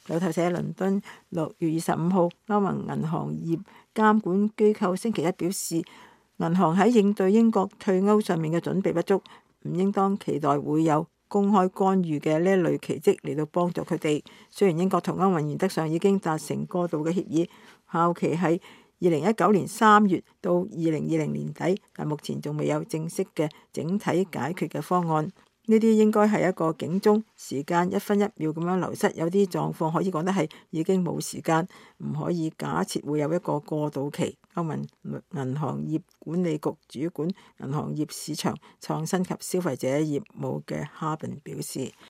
路透社倫敦6月25號，歐盟銀行業監管機構星期一表示，銀行喺應對英國退歐上面嘅準備不足，唔應當期待會有公開干預嘅呢一類奇蹟嚟到幫助佢哋。雖然英國同歐盟原則上已經達成過渡嘅協議，效期係2019年3月到2020年底，但目前仲未有正式嘅整體解決嘅方案。呢啲應該係一個警鐘，時間一分一秒咁樣流失，有啲狀況可以講得係已經冇時間，唔可以假設會有一個過渡期。歐盟銀行業管理局主管銀行業市場創新及消費者業務嘅哈賓表示。